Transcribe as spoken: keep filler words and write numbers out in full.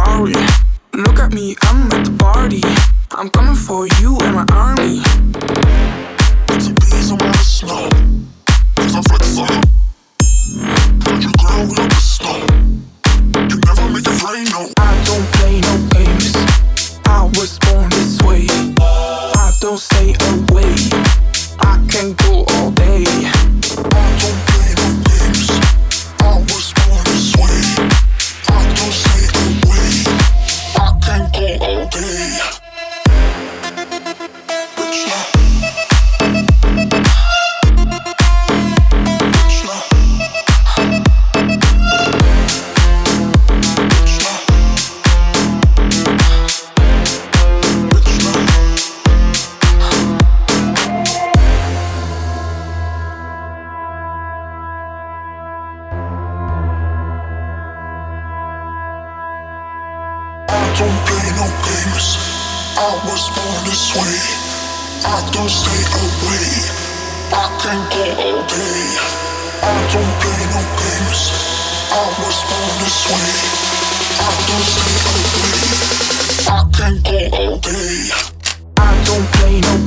Ferrari. Look at me, I'm at the party. I'm coming for you and my army. Pretty bees around the snow, cause I'm flexible. Heard your girl with the snow. You never make it rain, no. I don't play no games. I was born this way. I don't stay away. I can go all day. I don't play no games. I was born this way. I don't stay away. I can go all day. Bitch, now. Don't play no games. I was born this way. I don't stay away. I can go all day. I don't play no games. I was born this way. I don't stay away. I can go all day. I don't play no